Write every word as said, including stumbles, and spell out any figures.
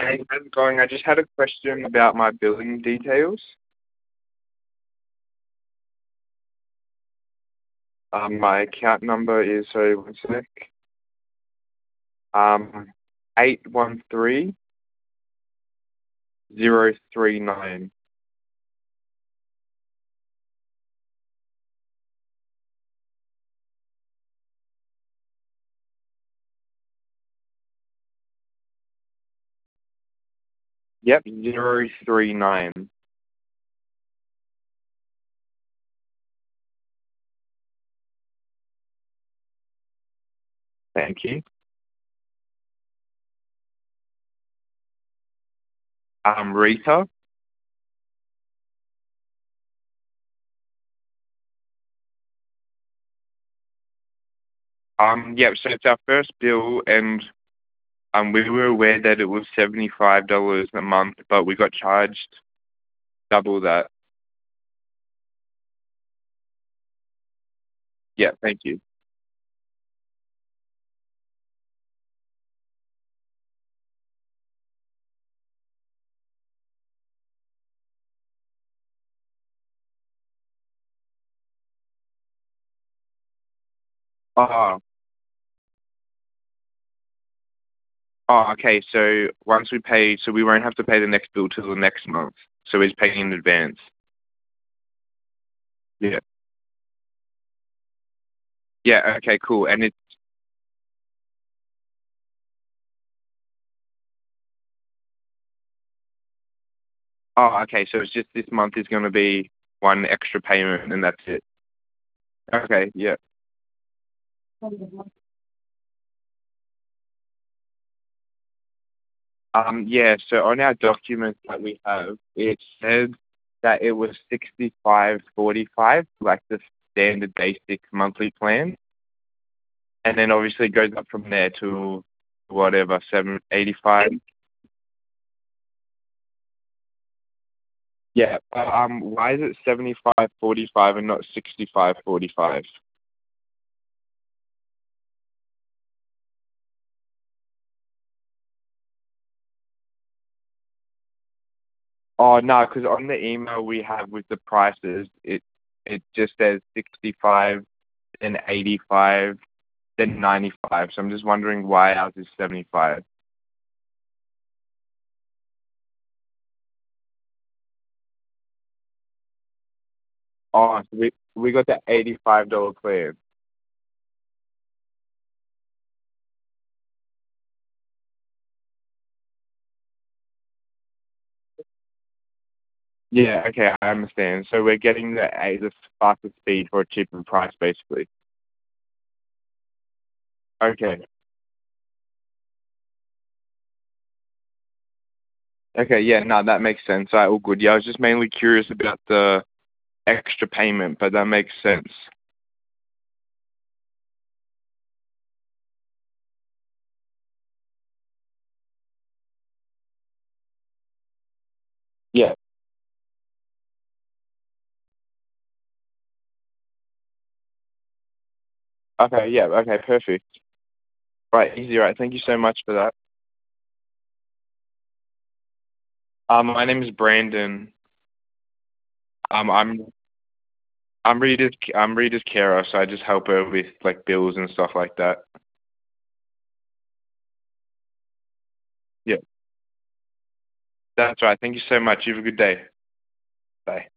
Hey, how's it going? I just had a question about my billing details. Um, my account number is, sorry, one sec. Um, eight one three zero three nine. Yep, zero three nine. Thank you. Um, Rita. Um, yep. So it's our first bill, and um, we were aware that it was seventy-five dollars a month, but we got charged double that. Yeah, thank you. Oh, oh, okay. So once we pay, so we won't have to pay the next bill till the next month. So he's paying in advance. Yeah. Yeah. Okay. Cool. And it's oh, okay. So it's just this month is going to be one extra payment, and that's it. Okay. Yeah. Um. Yeah. So on our documents that we have, it said that it was sixty-five forty-five, like the standard basic monthly plan, and then obviously it goes up from there to whatever seven eighty-five. Yeah. But, um. Why is it seventy-five forty-five and not sixty-five forty-five? Oh no, because on the email we have with the prices, it it just says sixty-five, then eighty-five, then ninety-five. So I'm just wondering why ours is seventy-five. Oh, so we we got the eighty-five dollar plan. Yeah, okay, I understand. So we're getting the a the faster speed for a cheaper price, basically. Okay. Okay, yeah, no, that makes sense. All right, all good. Yeah, I was just mainly curious about the extra payment, but that makes sense. Yeah. Okay, yeah, okay, perfect. Right, easy, right. Thank you so much for that. Um, my name is Brandon. Um, I'm I'm Rita's I'm Rita's carer, so I just help her with like bills and stuff like that. Yeah, that's right. Thank you so much. You have a good day. Bye.